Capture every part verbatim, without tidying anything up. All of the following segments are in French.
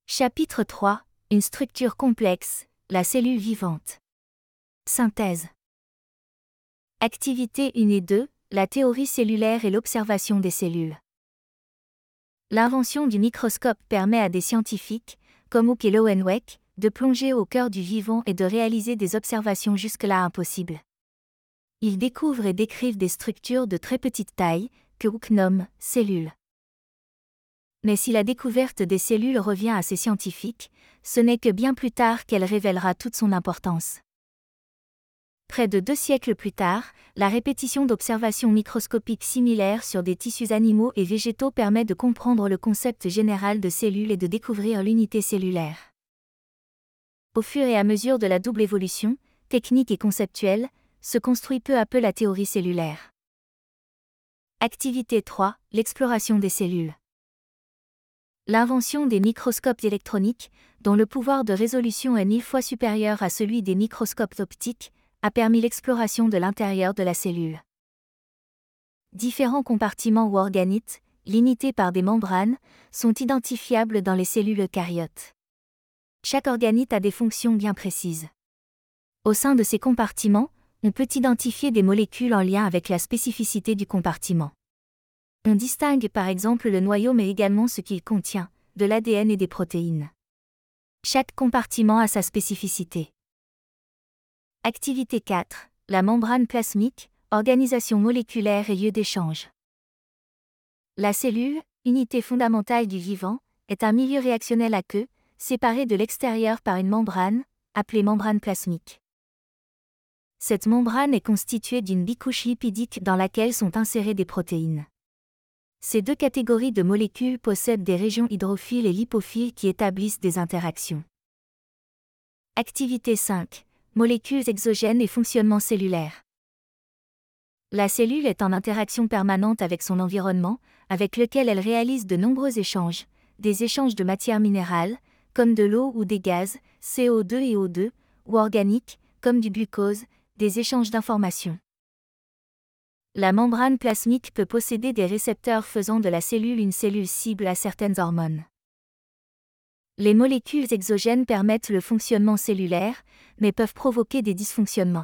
Chapitre trois. Une structure complexe, la cellule vivante. Synthèse. Activités un et deux, la théorie cellulaire et l'observation des cellules. L'invention du microscope permet à des scientifiques, comme Hooke et Lowenweg, de plonger au cœur du vivant et de réaliser des observations jusque-là impossibles. Ils découvrent et décrivent des structures de très petite taille, que Hooke nomme « cellules ». Mais si la découverte des cellules revient à ces scientifiques, ce n'est que bien plus tard qu'elle révélera toute son importance. Près de deux siècles plus tard, la répétition d'observations microscopiques similaires sur des tissus animaux et végétaux permet de comprendre le concept général de cellules et de découvrir l'unité cellulaire. Au fur et à mesure de la double évolution, technique et conceptuelle, se construit peu à peu la théorie cellulaire. Activité trois. L'exploration des cellules. L'invention des microscopes électroniques, dont le pouvoir de résolution est mille fois supérieur à celui des microscopes optiques, a permis l'exploration de l'intérieur de la cellule. Différents compartiments ou organites, limités par des membranes, sont identifiables dans les cellules eucaryotes. Chaque organite a des fonctions bien précises. Au sein de ces compartiments, on peut identifier des molécules en lien avec la spécificité du compartiment. On distingue par exemple le noyau mais également ce qu'il contient, de l'A D N et des protéines. Chaque compartiment a sa spécificité. Activité quatre. La membrane plasmique, organisation moléculaire et lieu d'échange. La cellule, unité fondamentale du vivant, est un milieu réactionnel aqueux, séparé de l'extérieur par une membrane, appelée membrane plasmique. Cette membrane est constituée d'une bicouche lipidique dans laquelle sont insérées des protéines. Ces deux catégories de molécules possèdent des régions hydrophiles et lipophiles qui établissent des interactions. Activité cinq. Molécules exogènes et fonctionnement cellulaire. La cellule est en interaction permanente avec son environnement, avec lequel elle réalise de nombreux échanges, des échanges de matières minérales, comme de l'eau ou des gaz, C O deux et O deux, ou organiques, comme du glucose, des échanges d'informations. La membrane plasmique peut posséder des récepteurs faisant de la cellule une cellule cible à certaines hormones. Les molécules exogènes permettent le fonctionnement cellulaire, mais peuvent provoquer des dysfonctionnements.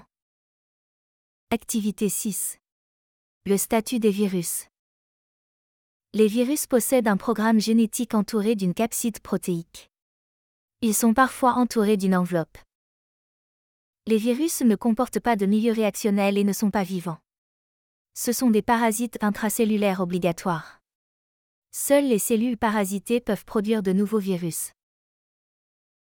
Activité six. Le statut des virus. Les virus possèdent un programme génétique entouré d'une capside protéique. Ils sont parfois entourés d'une enveloppe. Les virus ne comportent pas de milieu réactionnel et ne sont pas vivants. Ce sont des parasites intracellulaires obligatoires. Seules les cellules parasitées peuvent produire de nouveaux virus.